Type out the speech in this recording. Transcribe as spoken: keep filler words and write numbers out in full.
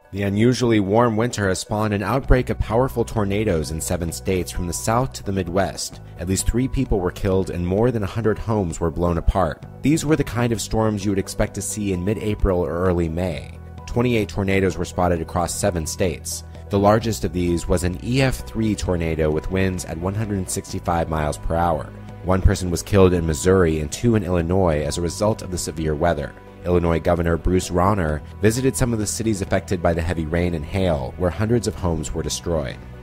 The unusually warm winter has spawned an outbreak of powerful tornadoes in seven states from the south to the Midwest. At least three people were killed and more than one hundred homes were blown apart. These were the kind of storms you would expect to see in mid-April or early May. twenty-eight tornadoes were spotted across seven states. The largest of these was an E F three tornado with winds at one hundred sixty-five miles per hour. One person was killed in Missouri and two in Illinois as a result of the severe weather. Illinois Governor Bruce Rauner visited some of the cities affected by the heavy rain and hail, where hundreds of homes were destroyed.